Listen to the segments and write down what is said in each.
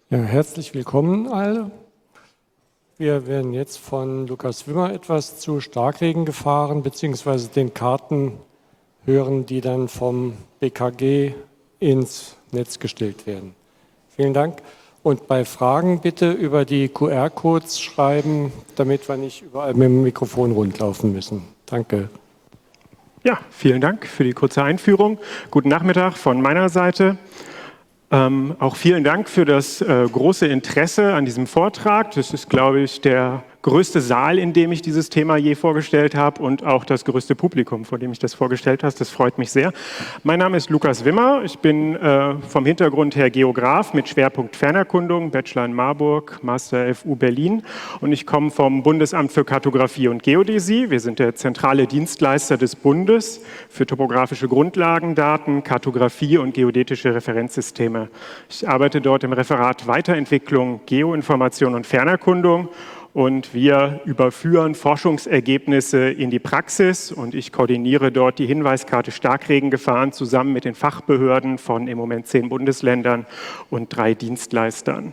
Ja, herzlich willkommen alle. Wir werden jetzt von Lukas Wimmer etwas zu Starkregengefahren bzw. den Karten hören, die dann vom BKG ins Netz gestellt werden. Vielen Dank. Und bei Fragen bitte über die QR-Codes schreiben, damit wir nicht überall mit dem Mikrofon rundlaufen müssen. Danke. Ja, vielen Dank für die kurze Einführung. Guten Nachmittag von meiner Seite. Auch vielen Dank für das große Interesse an diesem Vortrag. Das ist, glaube ich, der größte Saal, in dem ich dieses Thema je vorgestellt habe und auch das größte Publikum, vor dem ich das vorgestellt habe. Das freut mich sehr. Mein Name ist Lukas Wimmer. Ich bin vom Hintergrund her Geograf mit Schwerpunkt Fernerkundung, Bachelor in Marburg, Master FU Berlin. Und ich komme vom Bundesamt für Kartografie und Geodäsie. Wir sind der zentrale Dienstleister des Bundes für topografische Grundlagendaten, Kartografie und geodätische Referenzsysteme. Ich arbeite dort im Referat Weiterentwicklung, Geoinformation und Fernerkundung. Und wir überführen Forschungsergebnisse in die Praxis und ich koordiniere dort die Hinweiskarte Starkregengefahren zusammen mit den Fachbehörden von im Moment 10 Bundesländern und 3 Dienstleistern.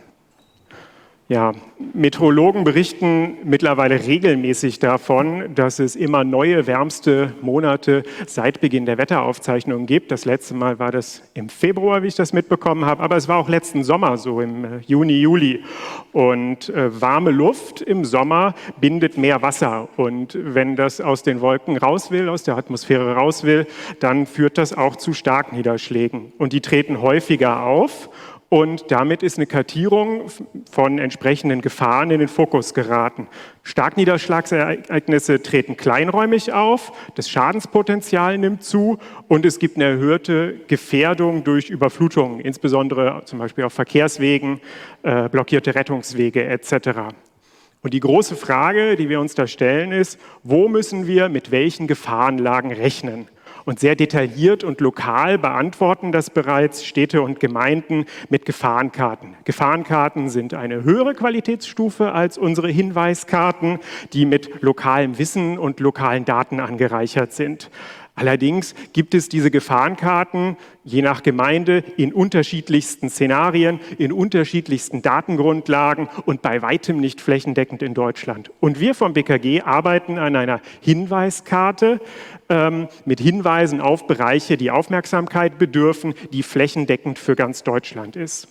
Ja, Meteorologen berichten mittlerweile regelmäßig davon, dass es immer neue, wärmste Monate seit Beginn der Wetteraufzeichnungen gibt. Das letzte Mal war das im Februar, wie ich das mitbekommen habe, aber es war auch letzten Sommer so, im Juni, Juli. Und warme Luft im Sommer bindet mehr Wasser. Und wenn das aus den Wolken raus will, aus der Atmosphäre raus will, dann führt das auch zu Starkniederschlägen. Und die treten häufiger auf. Und damit ist eine Kartierung von entsprechenden Gefahren in den Fokus geraten. Starkniederschlagsereignisse treten kleinräumig auf, das Schadenspotenzial nimmt zu und es gibt eine erhöhte Gefährdung durch Überflutungen, insbesondere zum Beispiel auf Verkehrswegen, blockierte Rettungswege etc. Und die große Frage, die wir uns da stellen, ist, wo müssen wir mit welchen Gefahrenlagen rechnen? Und sehr detailliert und lokal beantworten das bereits Städte und Gemeinden mit Gefahrenkarten. Gefahrenkarten sind eine höhere Qualitätsstufe als unsere Hinweiskarten, die mit lokalem Wissen und lokalen Daten angereichert sind. Allerdings gibt es diese Gefahrenkarten, je nach Gemeinde, in unterschiedlichsten Szenarien, in unterschiedlichsten Datengrundlagen und bei weitem nicht flächendeckend in Deutschland. Und wir vom BKG arbeiten an einer Hinweiskarte mit Hinweisen auf Bereiche, die Aufmerksamkeit bedürfen, die flächendeckend für ganz Deutschland ist.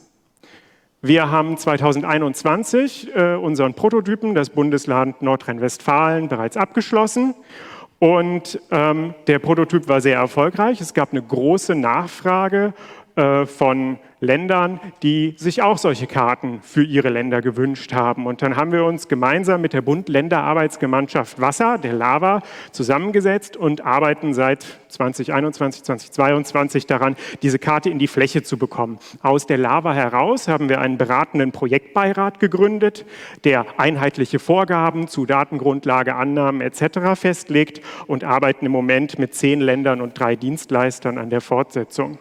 Wir haben 2021 unseren Prototypen, das Bundesland Nordrhein-Westfalen, bereits abgeschlossen. Und der Prototyp war sehr erfolgreich. Es gab eine große Nachfrage von Ländern, die sich auch solche Karten für ihre Länder gewünscht haben. Und dann haben wir uns gemeinsam mit der Bund-Länder-Arbeitsgemeinschaft Wasser, der LAWA, zusammengesetzt und arbeiten seit 2021, 2022 daran, diese Karte in die Fläche zu bekommen. Aus der LAWA heraus haben wir einen beratenden Projektbeirat gegründet, der einheitliche Vorgaben zu Datengrundlage, Annahmen etc. festlegt und arbeiten im Moment mit 10 Ländern und 3 Dienstleistern an der Fortsetzung.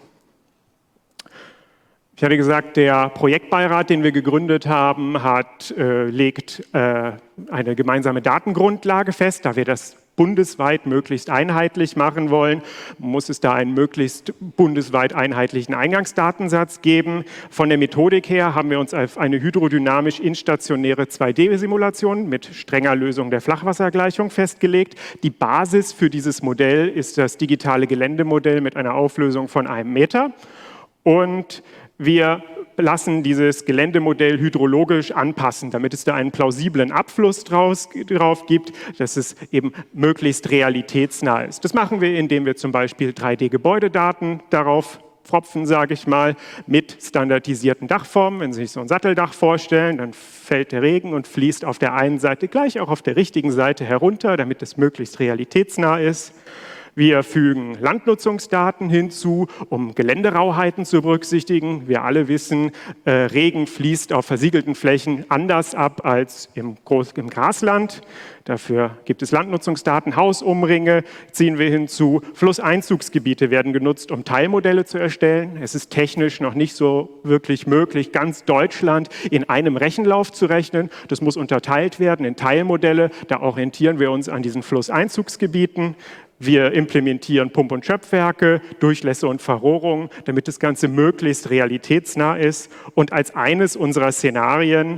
Ich hatte gesagt, der Projektbeirat, den wir gegründet haben, legt eine gemeinsame Datengrundlage fest, da wir das bundesweit möglichst einheitlich machen wollen, muss es da einen möglichst bundesweit einheitlichen Eingangsdatensatz geben. Von der Methodik her haben wir uns auf eine hydrodynamisch instationäre 2D-Simulation mit strenger Lösung der Flachwassergleichung festgelegt. Die Basis für dieses Modell ist das digitale Geländemodell mit einer Auflösung von 1 Meter. Und wir lassen dieses Geländemodell hydrologisch anpassen, damit es da einen plausiblen Abfluss drauf gibt, dass es eben möglichst realitätsnah ist. Das machen wir, indem wir zum Beispiel 3D-Gebäudedaten darauf pfropfen, sage ich mal, mit standardisierten Dachformen. Wenn Sie sich so ein Satteldach vorstellen, dann fällt der Regen und fließt auf der einen Seite gleich auch auf der richtigen Seite herunter, damit es möglichst realitätsnah ist. Wir fügen Landnutzungsdaten hinzu, um Geländerauheiten zu berücksichtigen. Wir alle wissen, Regen fließt auf versiegelten Flächen anders ab als im Grasland. Dafür gibt es Landnutzungsdaten, Hausumringe ziehen wir hinzu. Flusseinzugsgebiete werden genutzt, um Teilmodelle zu erstellen. Es ist technisch noch nicht so wirklich möglich, ganz Deutschland in einem Rechenlauf zu rechnen. Das muss unterteilt werden in Teilmodelle. Da orientieren wir uns an diesen Flusseinzugsgebieten. Wir implementieren Pump- und Schöpfwerke, Durchlässe und Verrohrung, damit das Ganze möglichst realitätsnah ist. Und als eines unserer Szenarien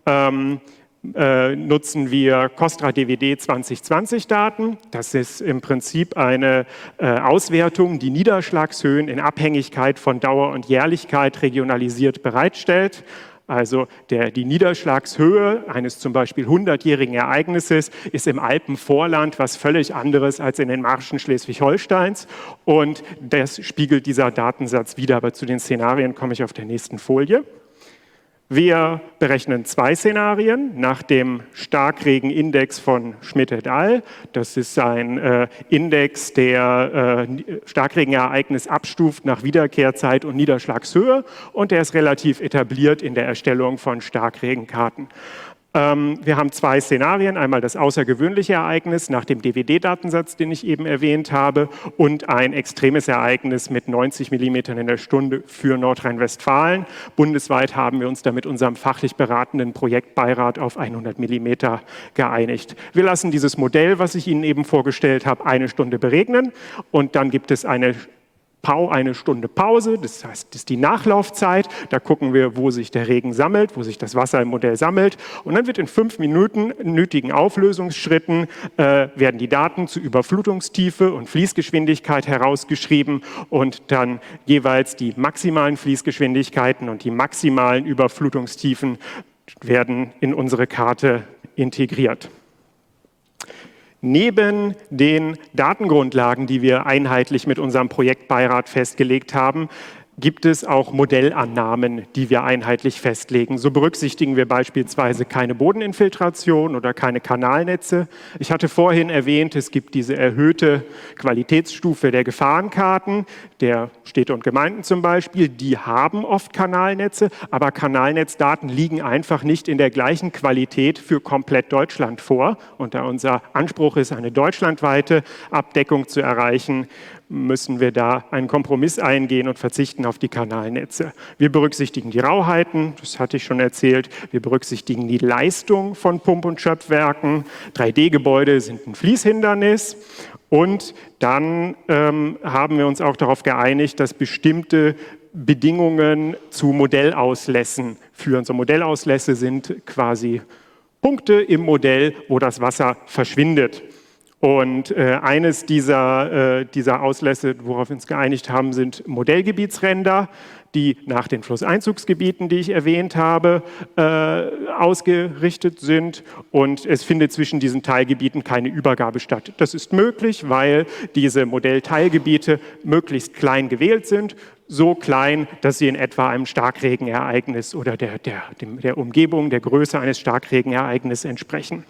nutzen wir Costra DWD 2020 Daten. Das ist im Prinzip eine Auswertung, die Niederschlagshöhen in Abhängigkeit von Dauer und Jährlichkeit regionalisiert bereitstellt. Also die Niederschlagshöhe eines zum Beispiel 100-jährigen Ereignisses ist im Alpenvorland was völlig anderes als in den Marschen Schleswig-Holsteins. Und das spiegelt dieser Datensatz wider. Aber zu den Szenarien komme ich auf der nächsten Folie. Wir berechnen 2 Szenarien nach dem Starkregenindex von Schmidt et al. Das ist ein Index, der Starkregenereignis abstuft nach Wiederkehrzeit und Niederschlagshöhe, und der ist relativ etabliert in der Erstellung von Starkregenkarten. Wir haben 2 Szenarien, einmal das außergewöhnliche Ereignis nach dem DWD-Datensatz, den ich eben erwähnt habe, und ein extremes Ereignis mit 90 mm in der Stunde für Nordrhein-Westfalen. Bundesweit haben wir uns da mit unserem fachlich beratenden Projektbeirat auf 100 mm geeinigt. Wir lassen dieses Modell, was ich Ihnen eben vorgestellt habe, 1 Stunde beregnen, und dann gibt es eine Stunde Pause, das heißt, das ist die Nachlaufzeit. Da gucken wir, wo sich der Regen sammelt, wo sich das Wasser im Modell sammelt. Und dann wird in 5-minütigen Auflösungsschritten werden die Daten zu Überflutungstiefe und Fließgeschwindigkeit herausgeschrieben und dann jeweils die maximalen Fließgeschwindigkeiten und die maximalen Überflutungstiefen werden in unsere Karte integriert. Neben den Datengrundlagen, die wir einheitlich mit unserem Projektbeirat festgelegt haben, gibt es auch Modellannahmen, die wir einheitlich festlegen. So berücksichtigen wir beispielsweise keine Bodeninfiltration oder keine Kanalnetze. Ich hatte vorhin erwähnt, es gibt diese erhöhte Qualitätsstufe der Gefahrenkarten, der Städte und Gemeinden zum Beispiel. Die haben oft Kanalnetze, aber Kanalnetzdaten liegen einfach nicht in der gleichen Qualität für komplett Deutschland vor. Und da unser Anspruch ist, eine deutschlandweite Abdeckung zu erreichen, müssen wir da einen Kompromiss eingehen und verzichten auf die Kanalnetze. Wir berücksichtigen die Rauheiten, das hatte ich schon erzählt. Wir berücksichtigen die Leistung von Pump- und Schöpfwerken. 3D-Gebäude sind ein Fließhindernis. Und dann haben wir uns auch darauf geeinigt, dass bestimmte Bedingungen zu Modellauslässen führen. So Modellauslässe sind quasi Punkte im Modell, wo das Wasser verschwindet. Und eines dieser Auslässe, worauf wir uns geeinigt haben, sind Modellgebietsränder, die nach den Flusseinzugsgebieten, die ich erwähnt habe, ausgerichtet sind. Und es findet zwischen diesen Teilgebieten keine Übergabe statt. Das ist möglich, weil diese Modellteilgebiete möglichst klein gewählt sind. So klein, dass sie in etwa einem Starkregenereignis oder der Umgebung, der Größe eines Starkregenereignisses entsprechen.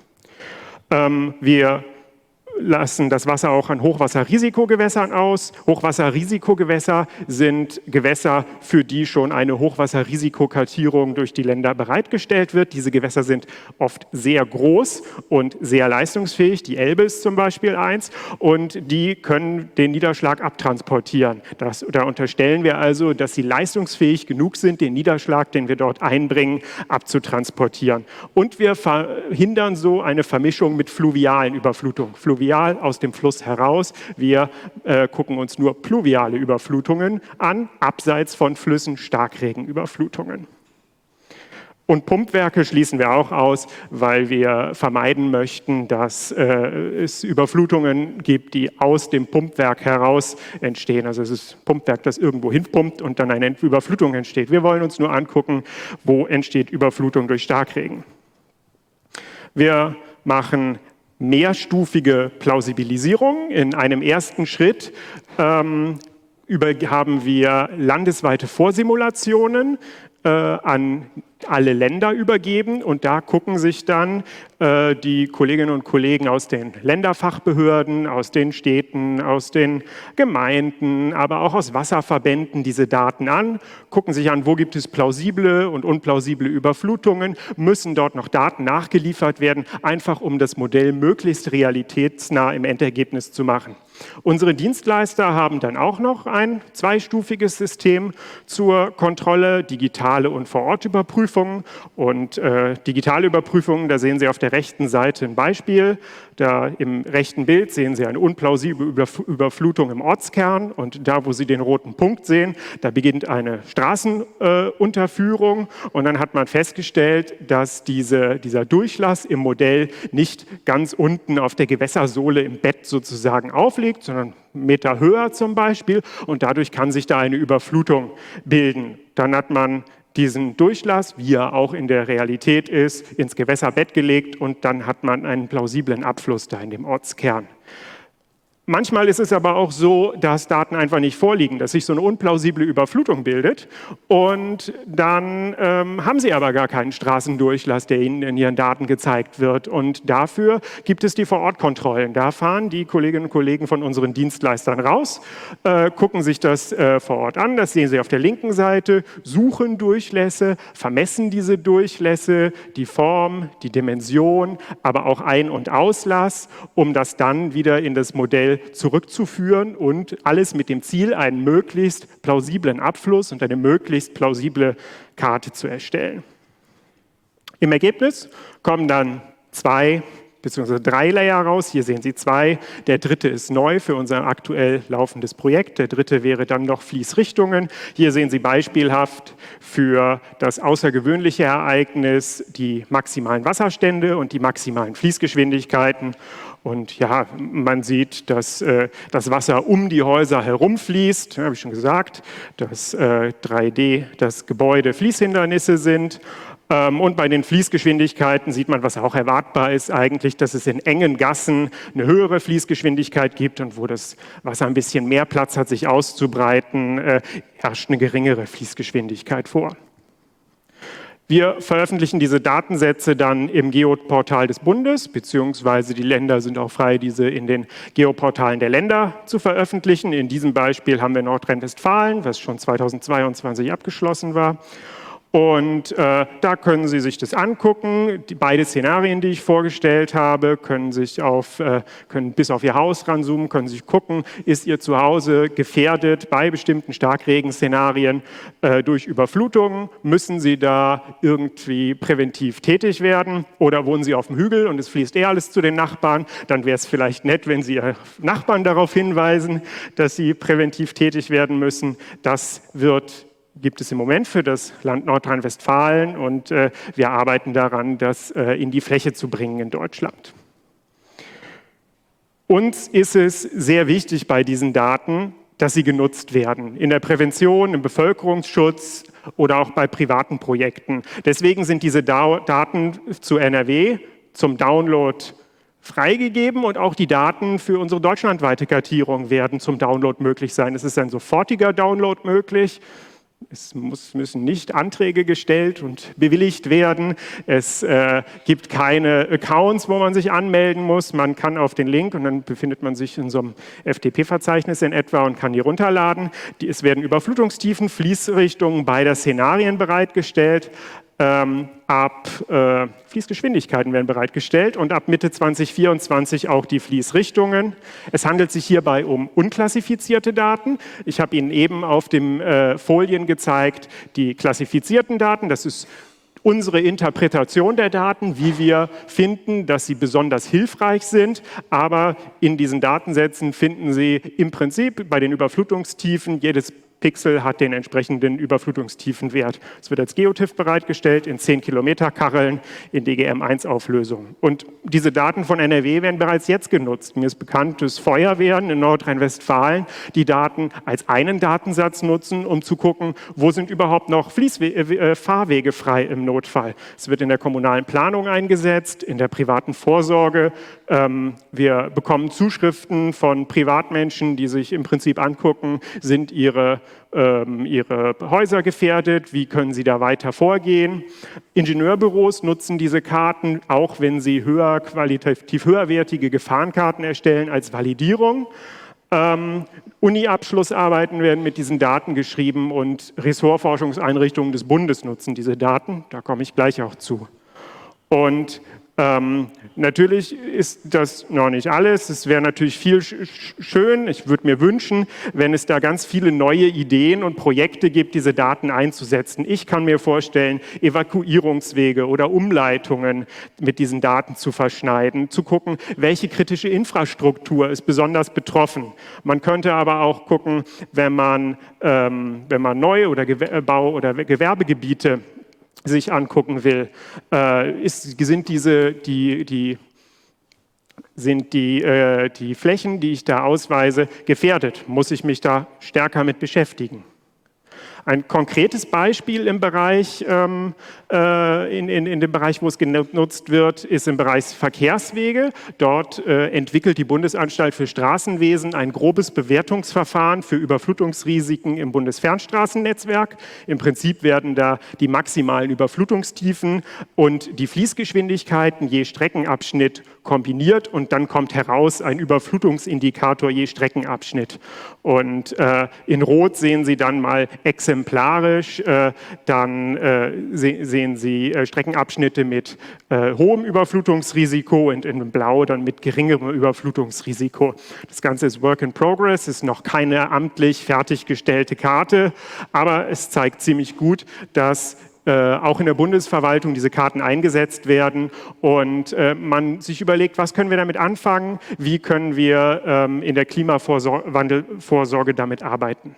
Wir lassen das Wasser auch an Hochwasserrisikogewässern aus. Hochwasserrisikogewässer sind Gewässer, für die schon eine Hochwasserrisikokartierung durch die Länder bereitgestellt wird. Diese Gewässer sind oft sehr groß und sehr leistungsfähig. Die Elbe ist zum Beispiel eins, und die können den Niederschlag abtransportieren. Da unterstellen wir also, dass sie leistungsfähig genug sind, den Niederschlag, den wir dort einbringen, abzutransportieren. Und wir verhindern so eine Vermischung mit fluvialen Überflutungen. Fluvial aus dem Fluss heraus. Wir gucken uns nur pluviale Überflutungen an, abseits von Flüssen Starkregenüberflutungen. Und Pumpwerke schließen wir auch aus, weil wir vermeiden möchten, dass es Überflutungen gibt, die aus dem Pumpwerk heraus entstehen. Also es ist ein Pumpwerk, das irgendwo hinpumpt und dann eine Überflutung entsteht. Wir wollen uns nur angucken, wo entsteht Überflutung durch Starkregen. Wir machen mehrstufige Plausibilisierung. In einem ersten Schritt haben wir landesweite Vorsimulationen an alle Länder übergeben, und da gucken sich dann die Kolleginnen und Kollegen aus den Länderfachbehörden, aus den Städten, aus den Gemeinden, aber auch aus Wasserverbänden diese Daten an, gucken sich an, wo gibt es plausible und unplausible Überflutungen, müssen dort noch Daten nachgeliefert werden, einfach um das Modell möglichst realitätsnah im Endergebnis zu machen. Unsere Dienstleister haben dann auch noch ein zweistufiges System zur Kontrolle, digitale und Vorortüberprüfung. Überprüfungen und digitale Überprüfungen. Da sehen Sie auf der rechten Seite ein Beispiel. Da im rechten Bild sehen Sie eine unplausible Überflutung im Ortskern und da, wo Sie den roten Punkt sehen, da beginnt eine Straßenunterführung und dann hat man festgestellt, dass dieser Durchlass im Modell nicht ganz unten auf der Gewässersohle im Bett sozusagen aufliegt, sondern einen Meter höher zum Beispiel und dadurch kann sich da eine Überflutung bilden. Dann hat man diesen Durchlass, wie er auch in der Realität ist, ins Gewässerbett gelegt und dann hat man einen plausiblen Abfluss da in dem Ortskern. Manchmal ist es aber auch so, dass Daten einfach nicht vorliegen, dass sich so eine unplausible Überflutung bildet und dann haben Sie aber gar keinen Straßendurchlass, der Ihnen in Ihren Daten gezeigt wird. Und dafür gibt es die Vorortkontrollen. Da fahren die Kolleginnen und Kollegen von unseren Dienstleistern raus, gucken sich das vor Ort an, das sehen Sie auf der linken Seite, suchen Durchlässe, vermessen diese Durchlässe, die Form, die Dimension, aber auch Ein- und Auslass, um das dann wieder in das Modell zurückzuführen und alles mit dem Ziel, einen möglichst plausiblen Abfluss und eine möglichst plausible Karte zu erstellen. Im Ergebnis kommen dann 2 bzw. 3 Layer raus. Hier sehen Sie 2. Der dritte ist neu für unser aktuell laufendes Projekt. Der dritte wäre dann noch Fließrichtungen. Hier sehen Sie beispielhaft für das außergewöhnliche Ereignis die maximalen Wasserstände und die maximalen Fließgeschwindigkeiten. Und ja, man sieht, dass das Wasser um die Häuser herumfließt, habe ich schon gesagt, dass 3D das Gebäude Fließhindernisse sind. Und bei den Fließgeschwindigkeiten sieht man, was auch erwartbar ist eigentlich, dass es in engen Gassen eine höhere Fließgeschwindigkeit gibt und wo das Wasser ein bisschen mehr Platz hat, sich auszubreiten, herrscht eine geringere Fließgeschwindigkeit vor. Wir veröffentlichen diese Datensätze dann im Geoportal des Bundes, beziehungsweise die Länder sind auch frei, diese in den Geoportalen der Länder zu veröffentlichen. In diesem Beispiel haben wir Nordrhein-Westfalen, was schon 2022 abgeschlossen war. Und da können Sie sich das angucken. Beide Szenarien, die ich vorgestellt habe, können bis auf Ihr Haus ranzoomen, können sich gucken, ist Ihr Zuhause gefährdet bei bestimmten Starkregenszenarien durch Überflutungen? Müssen Sie da irgendwie präventiv tätig werden? Oder wohnen Sie auf dem Hügel und es fließt alles zu den Nachbarn? Dann wäre es vielleicht nett, wenn Sie Ihre Nachbarn darauf hinweisen, dass sie präventiv tätig werden müssen. Das gibt es im Moment für das Land Nordrhein-Westfalen und wir arbeiten daran, das in die Fläche zu bringen in Deutschland. Uns ist es sehr wichtig bei diesen Daten, dass sie genutzt werden, in der Prävention, im Bevölkerungsschutz oder auch bei privaten Projekten. Deswegen sind diese Daten zu NRW zum Download freigegeben und auch die Daten für unsere deutschlandweite Kartierung werden zum Download möglich sein. Es ist ein sofortiger Download möglich. Es müssen nicht Anträge gestellt und bewilligt werden. Es gibt keine Accounts, wo man sich anmelden muss. Man kann auf den Link und dann befindet man sich in so einem FTP-Verzeichnis in etwa und kann die runterladen. Es werden Überflutungstiefen, Fließrichtungen beider Szenarien bereitgestellt. Fließgeschwindigkeiten werden bereitgestellt und ab Mitte 2024 auch die Fließrichtungen. Es handelt sich hierbei um unklassifizierte Daten. Ich habe Ihnen eben auf den Folien gezeigt, die klassifizierten Daten. Das ist unsere Interpretation der Daten, wie wir finden, dass sie besonders hilfreich sind. Aber in diesen Datensätzen finden Sie im Prinzip bei den Überflutungstiefen jedes Pixel hat den entsprechenden Überflutungstiefenwert. Es wird als Geotiff bereitgestellt in 10 Kilometer Kacheln in DGM1-Auflösung. Und diese Daten von NRW werden bereits jetzt genutzt. Mir ist bekannt, dass Feuerwehren in Nordrhein-Westfalen die Daten als einen Datensatz nutzen, um zu gucken, wo sind überhaupt noch Fahrwege frei im Notfall. Es wird in der kommunalen Planung eingesetzt, in der privaten Vorsorge. Wir bekommen Zuschriften von Privatmenschen, die sich im Prinzip angucken, sind ihre Häuser gefährdet, wie können sie da weiter vorgehen. Ingenieurbüros nutzen diese Karten, auch wenn sie qualitativ höherwertige Gefahrenkarten erstellen, als Validierung. Uni-Abschlussarbeiten werden mit diesen Daten geschrieben und Ressortforschungseinrichtungen des Bundes nutzen diese Daten. Da komme ich gleich auch zu. Und Natürlich ist das noch nicht alles. Es wäre natürlich viel schön, ich würde mir wünschen, wenn es da ganz viele neue Ideen und Projekte gibt, diese Daten einzusetzen. Ich kann mir vorstellen, Evakuierungswege oder Umleitungen mit diesen Daten zu verschneiden, zu gucken, welche kritische Infrastruktur ist besonders betroffen. Man könnte aber auch gucken, wenn man Neu- oder Bau- oder Gewerbegebiete sich angucken will, sind die Flächen, die ich da ausweise, gefährdet? Muss ich mich da stärker mit beschäftigen? Ein konkretes Beispiel im Bereich, in dem Bereich, wo es genutzt wird, ist im Bereich Verkehrswege. Dort entwickelt die Bundesanstalt für Straßenwesen ein grobes Bewertungsverfahren für Überflutungsrisiken im Bundesfernstraßennetzwerk. Im Prinzip werden da die maximalen Überflutungstiefen und die Fließgeschwindigkeiten je Streckenabschnitt kombiniert und dann kommt heraus ein Überflutungsindikator je Streckenabschnitt. Und in Rot sehen Sie dann mal exemplarisch, dann sehen Sie Streckenabschnitte mit hohem Überflutungsrisiko und in Blau dann mit geringerem Überflutungsrisiko. Das Ganze ist Work in Progress, ist noch keine amtlich fertiggestellte Karte, aber es zeigt ziemlich gut, dass auch in der Bundesverwaltung diese Karten eingesetzt werden und man sich überlegt, was können wir damit anfangen, wie können wir in der Klimawandelvorsorge damit arbeiten.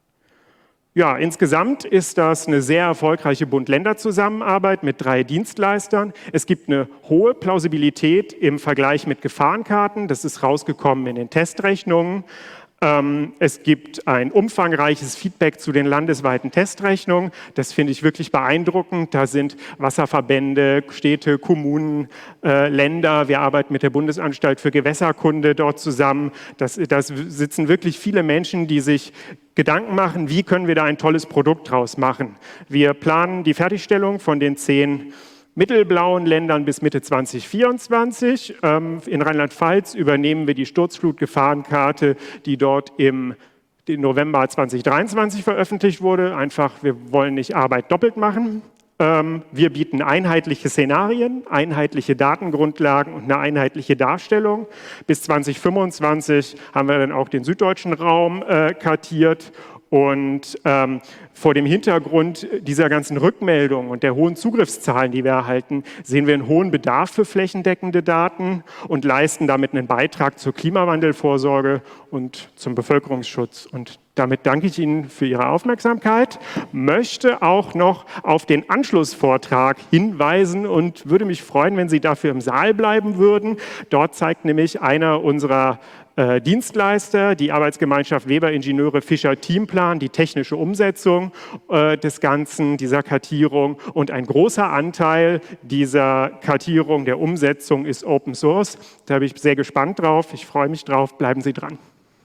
Ja, insgesamt ist das eine sehr erfolgreiche Bund-Länder-Zusammenarbeit mit 3 Dienstleistern. Es gibt eine hohe Plausibilität im Vergleich mit Gefahrenkarten, das ist rausgekommen in den Testrechnungen. Es gibt ein umfangreiches Feedback zu den landesweiten Testrechnungen. Das finde ich wirklich beeindruckend. Da sind Wasserverbände, Städte, Kommunen, Länder. Wir arbeiten mit der Bundesanstalt für Gewässerkunde dort zusammen. Da sitzen wirklich viele Menschen, die sich Gedanken machen, wie können wir da ein tolles Produkt draus machen. Wir planen die Fertigstellung von den 10 mittelblauen Ländern bis Mitte 2024. In Rheinland-Pfalz übernehmen wir die Sturzflutgefahrenkarte, die dort im November 2023 veröffentlicht wurde. Einfach, wir wollen nicht Arbeit doppelt machen. Wir bieten einheitliche Szenarien, einheitliche Datengrundlagen und eine einheitliche Darstellung. Bis 2025 haben wir dann auch den süddeutschen Raum kartiert. Und vor dem Hintergrund dieser ganzen Rückmeldungen und der hohen Zugriffszahlen, die wir erhalten, sehen wir einen hohen Bedarf für flächendeckende Daten und leisten damit einen Beitrag zur Klimawandelvorsorge und zum Bevölkerungsschutz. Und damit danke ich Ihnen für Ihre Aufmerksamkeit, möchte auch noch auf den Anschlussvortrag hinweisen und würde mich freuen, wenn Sie dafür im Saal bleiben würden. Dort zeigt nämlich einer unserer Dienstleister, die Arbeitsgemeinschaft Weber Ingenieure Fischer Teamplan, die technische Umsetzung des Ganzen, dieser Kartierung. Und ein großer Anteil dieser Kartierung, der Umsetzung ist Open Source. Da bin ich sehr gespannt drauf. Ich freue mich drauf. Bleiben Sie dran.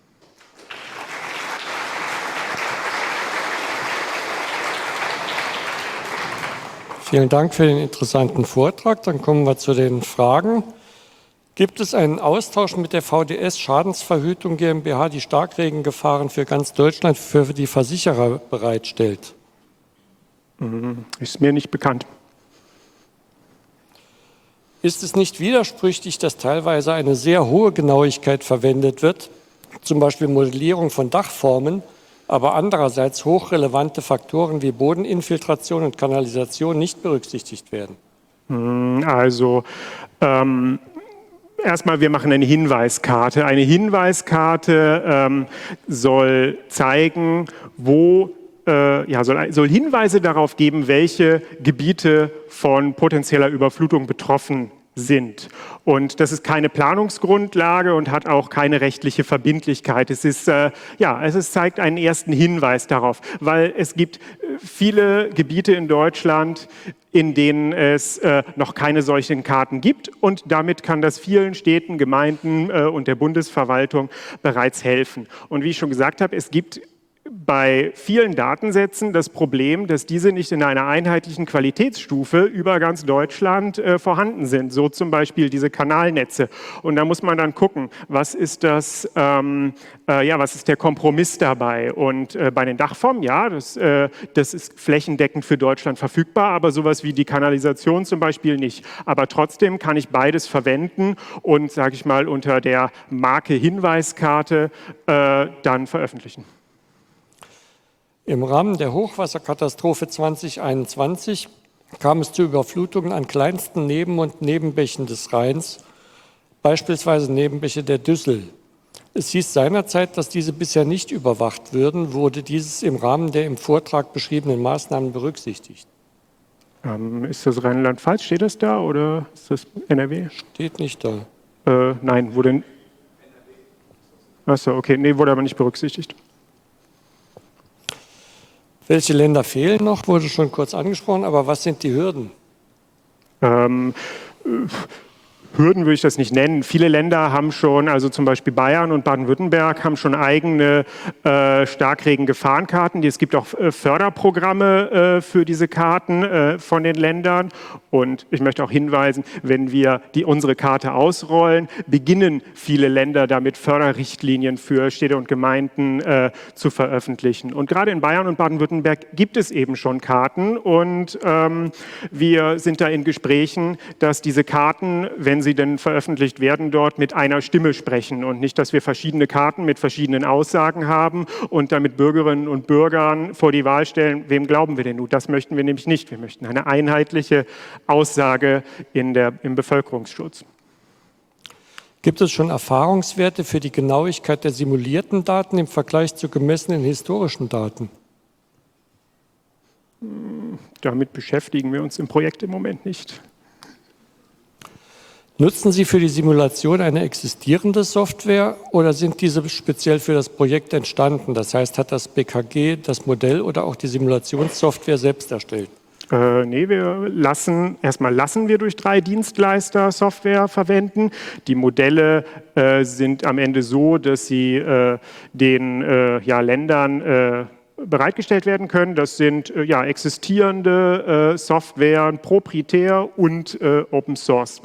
Vielen Dank für den interessanten Vortrag. Dann kommen wir zu den Fragen. Gibt es einen Austausch mit der VDS Schadensverhütung GmbH, die Starkregengefahren für ganz Deutschland für die Versicherer bereitstellt? Ist mir nicht bekannt. Ist es nicht widersprüchlich, dass teilweise eine sehr hohe Genauigkeit verwendet wird, zum Beispiel Modellierung von Dachformen, aber andererseits hochrelevante Faktoren wie Bodeninfiltration und Kanalisation nicht berücksichtigt werden? Also erstmal, wir machen eine Hinweiskarte. Eine Hinweiskarte soll zeigen, soll Hinweise darauf geben, welche Gebiete von potenzieller Überflutung betroffen sind. Und das ist keine Planungsgrundlage und hat auch keine rechtliche Verbindlichkeit. Es zeigt einen ersten Hinweis darauf, weil es gibt viele Gebiete in Deutschland, in denen es noch keine solchen Karten gibt und damit kann das vielen Städten, Gemeinden und der Bundesverwaltung bereits helfen. Und wie ich schon gesagt habe, es gibt bei vielen Datensätzen das Problem, dass diese nicht in einer einheitlichen Qualitätsstufe über ganz Deutschland vorhanden sind. So zum Beispiel diese Kanalnetze. Und da muss man dann gucken, was ist das, was ist der Kompromiss dabei? Und bei den Dachformen, ja, das ist flächendeckend für Deutschland verfügbar, aber sowas wie die Kanalisation zum Beispiel nicht. Aber trotzdem kann ich beides verwenden und, sage ich mal, unter der Marke Hinweiskarte dann veröffentlichen. Im Rahmen der Hochwasserkatastrophe 2021 kam es zu Überflutungen an kleinsten Neben- und Nebenbächen des Rheins, beispielsweise Nebenbäche der Düssel. Es hieß seinerzeit, dass diese bisher nicht überwacht würden. Wurde dieses im Rahmen der im Vortrag beschriebenen Maßnahmen berücksichtigt? Ist das Rheinland-Pfalz? Steht das da oder ist das NRW? Steht nicht da. Nein, wurde... Achso, okay, nee, wurde aber nicht berücksichtigt. Welche Länder fehlen noch? Wurde schon kurz angesprochen, aber was sind die Hürden? Hürden würde ich das nicht nennen. Viele Länder haben schon, also zum Beispiel Bayern und Baden-Württemberg, haben schon eigene Starkregen-Gefahrenkarten. Es gibt auch Förderprogramme für diese Karten von den Ländern. Und ich möchte auch hinweisen, wenn wir unsere Karte ausrollen, beginnen viele Länder damit, Förderrichtlinien für Städte und Gemeinden zu veröffentlichen. Und gerade in Bayern und Baden-Württemberg gibt es eben schon Karten. Und wir sind da in Gesprächen, dass diese Karten, wenn sie denn veröffentlicht werden, dort mit einer Stimme sprechen und nicht, dass wir verschiedene Karten mit verschiedenen Aussagen haben und damit Bürgerinnen und Bürgern vor die Wahl stellen, wem glauben wir denn nun? Das möchten wir nämlich nicht. Wir möchten eine einheitliche Aussage im Bevölkerungsschutz. Gibt es schon Erfahrungswerte für die Genauigkeit der simulierten Daten im Vergleich zu gemessenen historischen Daten? Damit beschäftigen wir uns im Projekt im Moment nicht. Nutzen Sie für die Simulation eine existierende Software oder sind diese speziell für das Projekt entstanden? Das heißt, hat das BKG das Modell oder auch die Simulationssoftware selbst erstellt? Nee, erstmal lassen wir durch 3 Dienstleister Software verwenden. Die Modelle sind am Ende so, dass sie den Ländern bereitgestellt werden können. Das sind existierende Software, proprietär und Open Source.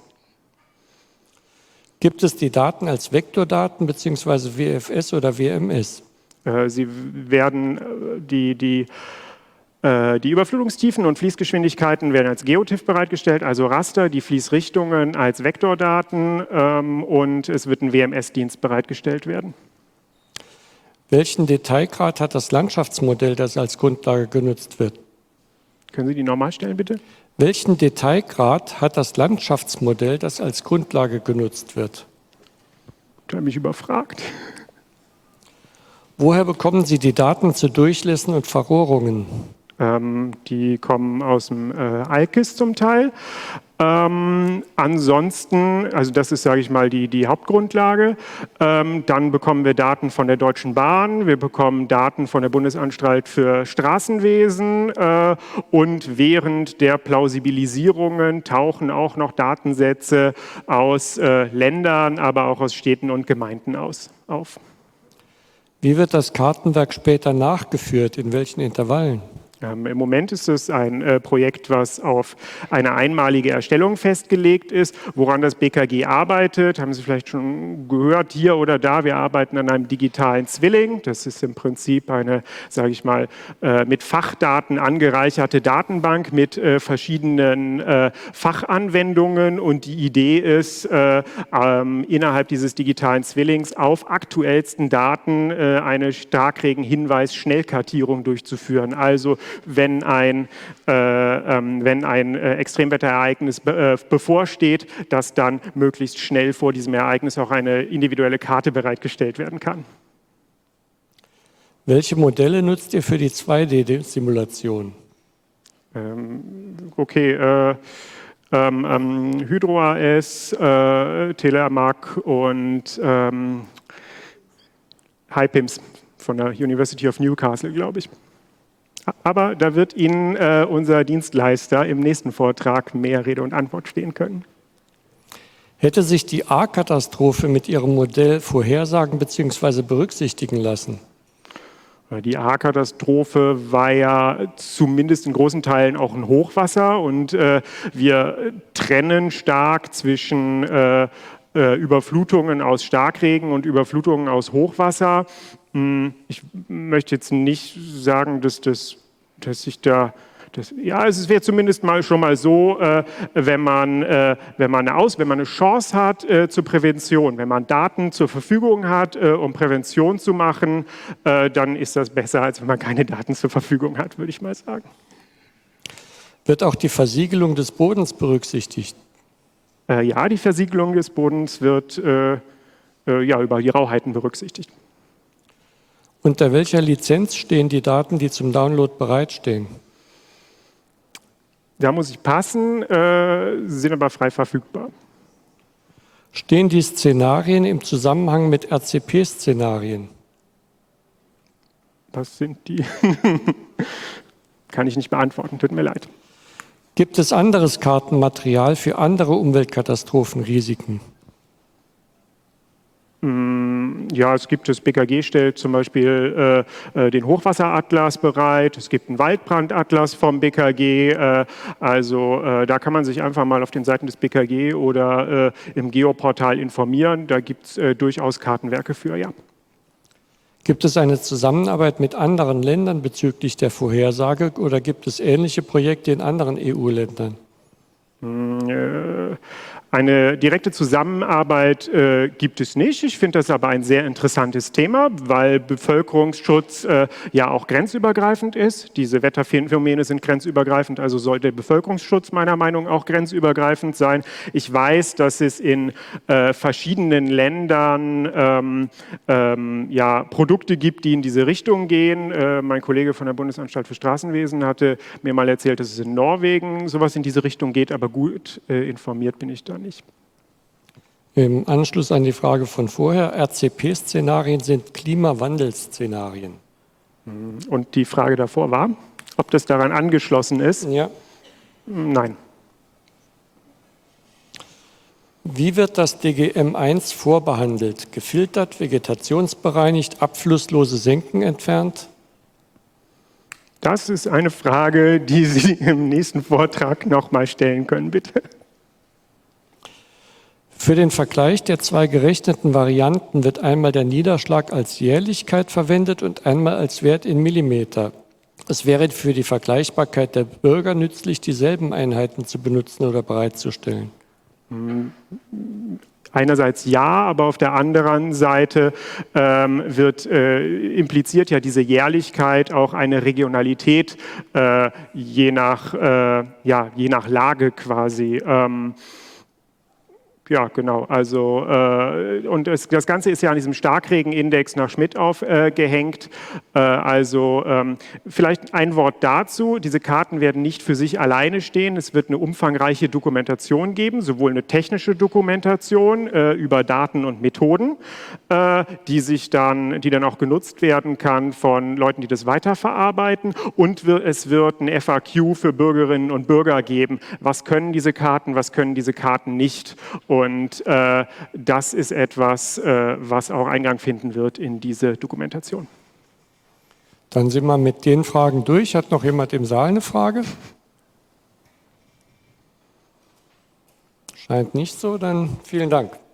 Gibt es die Daten als Vektordaten bzw. WFS oder WMS? Sie werden die Überflutungstiefen und Fließgeschwindigkeiten werden als GeoTIFF bereitgestellt, also Raster, die Fließrichtungen als Vektordaten und es wird ein WMS-Dienst bereitgestellt werden. Welchen Detailgrad hat das Landschaftsmodell, das als Grundlage genutzt wird? Können Sie die nochmal stellen, bitte? Welchen Detailgrad hat das Landschaftsmodell, das als Grundlage genutzt wird? Ich habe mich überfragt. Woher bekommen Sie die Daten zu Durchlässen und Verrohrungen? Die kommen aus dem ALKIS zum Teil. Ansonsten, also das ist, sage ich mal, die Hauptgrundlage. Dann bekommen wir Daten von der Deutschen Bahn, wir bekommen Daten von der Bundesanstalt für Straßenwesen und während der Plausibilisierungen tauchen auch noch Datensätze aus Ländern, aber auch aus Städten und Gemeinden auf. Wie wird das Kartenwerk später nachgeführt? In welchen Intervallen? Im Moment ist es ein Projekt, was auf eine einmalige Erstellung festgelegt ist. Woran das BKG arbeitet, haben Sie vielleicht schon gehört, hier oder da. Wir arbeiten an einem digitalen Zwilling. Das ist im Prinzip eine, sage ich mal, mit Fachdaten angereicherte Datenbank mit verschiedenen Fachanwendungen. Und die Idee ist, innerhalb dieses digitalen Zwillings auf aktuellsten Daten eine Starkregen-Hinweis-Schnellkartierung durchzuführen. Also wenn ein Extremwetterereignis bevorsteht, dass dann möglichst schnell vor diesem Ereignis auch eine individuelle Karte bereitgestellt werden kann. Welche Modelle nutzt ihr für die 2D-Simulation? HydroAS, Telemark und HiPIMS von der University of Newcastle, glaube ich. Aber da wird Ihnen unser Dienstleister im nächsten Vortrag mehr Rede und Antwort stehen können. Hätte sich die A-Katastrophe mit Ihrem Modell vorhersagen bzw. berücksichtigen lassen? Die Ahrkatastrophe war ja zumindest in großen Teilen auch ein Hochwasser und wir trennen stark zwischen Überflutungen aus Starkregen und Überflutungen aus Hochwasser. Ich möchte jetzt nicht sagen, dass sich da ja, es wäre zumindest schon mal so, wenn man eine Chance hat zur Prävention, wenn man Daten zur Verfügung hat, um Prävention zu machen, dann ist das besser, als wenn man keine Daten zur Verfügung hat, würde ich mal sagen. Wird auch die Versiegelung des Bodens berücksichtigt? Ja, die Versiegelung des Bodens wird ja, über die Rauheiten berücksichtigt. Unter welcher Lizenz stehen die Daten, die zum Download bereitstehen? Da muss ich passen, sind aber frei verfügbar. Stehen die Szenarien im Zusammenhang mit RCP-Szenarien? Was sind die? Kann ich nicht beantworten, tut mir leid. Gibt es anderes Kartenmaterial für andere Umweltkatastrophenrisiken? Ja, es gibt das BKG stellt zum Beispiel den Hochwasseratlas bereit. Es gibt einen Waldbrandatlas vom BKG. Da kann man sich einfach mal auf den Seiten des BKG oder im Geoportal informieren. Da gibt es durchaus Kartenwerke für, ja. Gibt es eine Zusammenarbeit mit anderen Ländern bezüglich der Vorhersage oder gibt es ähnliche Projekte in anderen EU-Ländern? Eine direkte Zusammenarbeit gibt es nicht. Ich finde das aber ein sehr interessantes Thema, weil Bevölkerungsschutz ja auch grenzübergreifend ist. Diese Wetterphänomene sind grenzübergreifend, also soll der Bevölkerungsschutz meiner Meinung nach auch grenzübergreifend sein. Ich weiß, dass es in verschiedenen Ländern ja, Produkte gibt, die in diese Richtung gehen. Mein Kollege von der Bundesanstalt für Straßenwesen hatte mir mal erzählt, dass es in Norwegen sowas in diese Richtung geht, aber gut informiert bin ich da nicht. Im Anschluss an die Frage von vorher, RCP-Szenarien sind Klimawandelszenarien. Und die Frage davor war, ob das daran angeschlossen ist? Ja. Nein. Wie wird das DGM-1 vorbehandelt? Gefiltert, vegetationsbereinigt, abflusslose Senken entfernt? Das ist eine Frage, die Sie im nächsten Vortrag nochmal stellen können, bitte. Für den Vergleich der zwei gerechneten Varianten wird einmal der Niederschlag als Jährlichkeit verwendet und einmal als Wert in Millimeter. Es wäre für die Vergleichbarkeit der Bürger nützlich, dieselben Einheiten zu benutzen oder bereitzustellen. Einerseits ja, aber auf der anderen Seite impliziert ja diese Jährlichkeit auch eine Regionalität je nach Lage quasi. Ja, genau. Also, und das Ganze ist ja an diesem Starkregenindex nach Schmidt aufgehängt. Vielleicht ein Wort dazu. Diese Karten werden nicht für sich alleine stehen. Es wird eine umfangreiche Dokumentation geben, sowohl eine technische Dokumentation über Daten und Methoden, die dann auch genutzt werden kann von Leuten, die das weiterverarbeiten. Und es wird ein FAQ für Bürgerinnen und Bürger geben. Was können diese Karten nicht? Und das ist etwas, was auch Eingang finden wird in diese Dokumentation. Dann sind wir mit den Fragen durch. Hat noch jemand im Saal eine Frage? Scheint nicht so, dann vielen Dank.